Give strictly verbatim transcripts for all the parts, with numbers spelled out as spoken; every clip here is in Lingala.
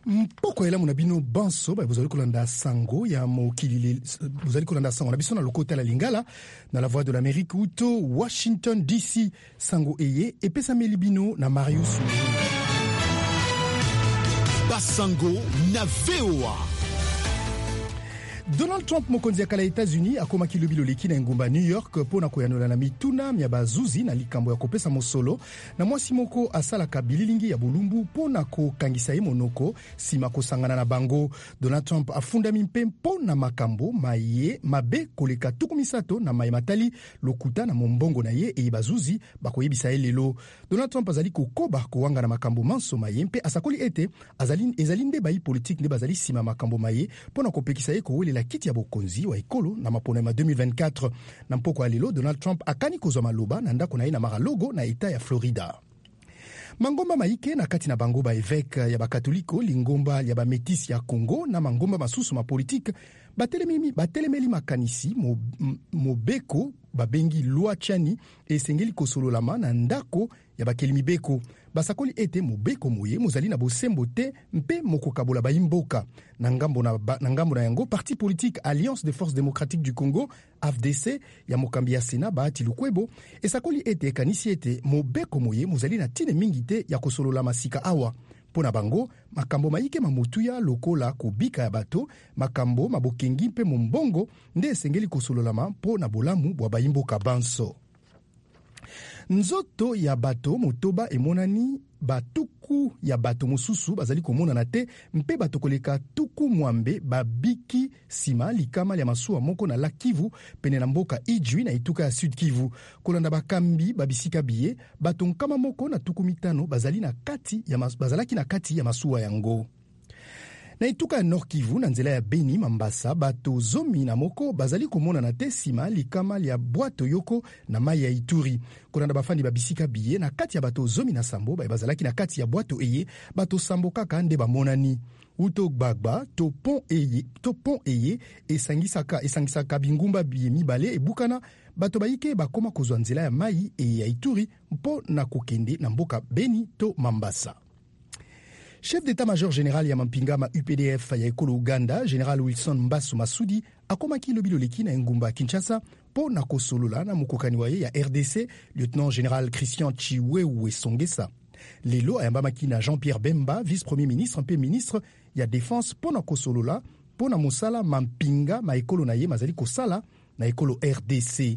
Mpoko ela muna bino banso ba bozali kolanda sango ya mokili bozali kolanda sango na biso na lokota la lingala na la voix de l'Amérique uto Washington D C sango eye epesa meli bino na Marius Basango na V O A. Donald Trump mokonzi ya kala États-Unis akomaki lobilo leki na ngumba New York pona koyanola na mituna mya bazuzi na likambo ya kopesa mosolo na mwasi moko asalaka bililingi ya bulumbu pona kokangisa ye monoko sima kosangana na bango. Donald Trump afundami mpe pona makambo maye mabe koleka tuku misato na maye matali lokuta na mombongo na ye e bazuzi bakoyebisa ye lelo. Donald Trump azali kokoba kowanga na makambo manso maye mpe asakoli ete azali ezali nde bayi politique nde bazali sima makambo maye pona kopekisa ye kowele la kiti ya bokonzi wa ekolo na mapona ma deux mille vingt-quatre. Na mpoko alelo Donald Trump akani kozwa maloba na ndako na ye na Mar-a-Lago na eta ya Florida. Mangomba maike na kati na bango ba évêque ya bakatoliko lingomba ya ba métis ya Congo na mangomba masusu ma politique batelemeli batelemeli makanisi mo, mobeko babengi loi Chani esengeli kosololama na ndako ya bakelimi beko basakoli ete mobeko moye mozali na bosembo te mpe mokokabola bayimboka na ngambo na, na ngambo na yango parti politique Alliance des Forces Démocratiques du Congo A F D C ya mokambi ya Sena Bahati Lukwebo esakoli ete ekanisi ete mobeko moye mozali na tine mingi te ya kosolola masika awa. Pona bango makambo maike mamutuya lokola kubika ya bato makambo mabokengi mpe mombongo nde esengeli kosololama pona bolamu bwa bayimboka banso. Nzoto ya bato motoba emonani batuku ya bato mosusu bazali komonana te mpe bato koleka tuku mwambe babiki sima likama ya masuwa moko na Lac Kivu pene na mboka Ijwi na ituka ya Sud Kivu. Kolanda bakambi babisika biye bato nkama moko na tuku mitano bazali na kati ya mas, bazalaki na kati ya masuwa yango. Na ituka ya Nord Kivu na nzela ya Beni Mambasa bato zomi na moko bazali komona na te sima likama ya Bwato Yoko na mai ya Ituri. Kolanda bafandi babisika biye na kati ya bato zomi na sambo bazalaki na kati ya Bwato eye bato sambo kaka nde bamonani. Uto gbagba to pont eye to pont eye esangisaka esangisaka bingumba biye mibale ebukana bato baike bakoma kozwa nzela ya mai e ya Ituri mpo na kokende na mboka Beni to Mambasa. Chef d'état-major général ya mampingama U P D F ya ekolo Uganda, General Wilson Mbasu Masudi, akomaki lobilo leki na ngumba Kinshasa po na kosolola na mukokani waye ya R D C, Lieutenant Général Christian Chiwewe Songesa. Lelo ayambamaki na Jean-Pierre Bemba, vice-premier ministre, mpe ministre ya défense po na kosolola po na mosala mampinga ma ekolo na ye mazali kosala na ekolo R D C.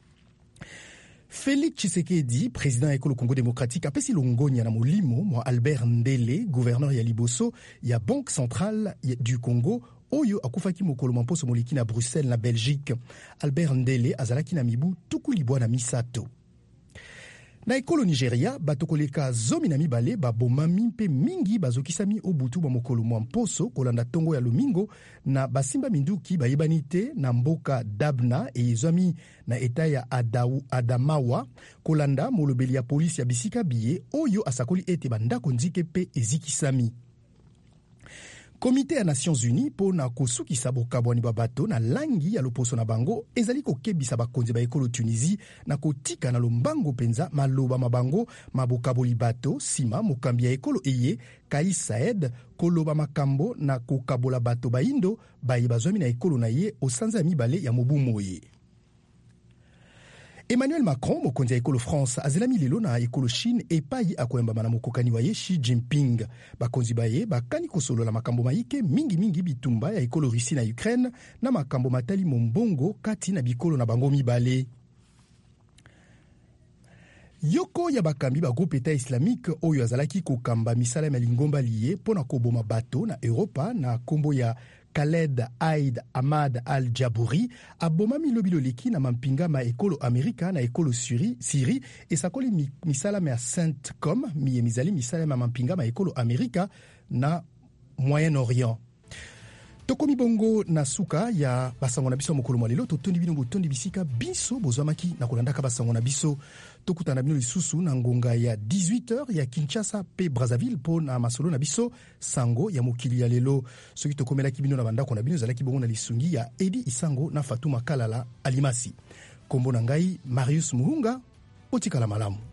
Félix Tshisekedi, président ekolo Congo démocratique, apesi longonya na molimo mwa Albert Ndele, gouverneur ya liboso ya Banque centrale du Congo, oyo akufaki mokolo mamposo moliki na Bruxelles na Belgique. Albert Ndele azalaki na mibu tuku libwa na misato. Na ekolo Nigeria, bato koleka zomi na mibale babomami mpe mingi bazokisami obutu ba mokolo mwamposo kolanda tongo ya Lomingo na basimba minduki bayebani te na mboka Dabna e ezwami na eta ya Adau, Adamawa kolanda molobeli ya polisi ya bisika biye oyo asakoli ete bandako nzike pe ezikisami. Komite ya Nations Unies po na kosukisa bokabwani ba bato na langi ya loposo na bango ezali kokebisa bakonzi ba ekolo Tunisie na kotika na lombango penza maloba mabango mabokaboli bato sima mokambi ya ekolo eye Kais Saed koloba makambo na kokabola bato baindo baye bazwami na ekolo na ye osanza ya mibale ya mobu moye. Emmanuel Macron, mokonzi ya ekolo France, azelami lelo na ekolo Chine epai akoyamba na mokokani waye Xi Jinping. Bakonzi baye bakani kosolola makambo maike mingi mingi bitumba ya ekolo Russie na Ukraine na makambo matali mombongo kati na bikolo na bango mibale. Yoko ya bakambi ba groupe État islamique oyo azalaki kokamba misala ya lingomba liye pona koboma bato na Europa na kombo ya Khaled Aid Ahmad Al-Jabouri abomami lobilo leki na mampinga ma ekolo Amerika na ekolo Syrie Syrie esakoli mi, misala ya Centcom miye mizali misala ma mampinga ma ekolo Amerika na Moyen-Orient. Tokomi bongo na suka ya basango na biso mokolo malelo totondi bino botondi bisika biso bozwamaki na kolandaka basango na biso tokutana bino lisusu na ngonga ya dix-huit heures ya Kinshasa pe Brazzaville po na masolo na biso sango ya mokili ya lelo soki tokomelaki bino na bandako na bino zalaki bongo na lisungi ya Edi Isango na Fatuma Kalala Alimasi. Kombo na ngai Marius Muhunga, otikala malamu.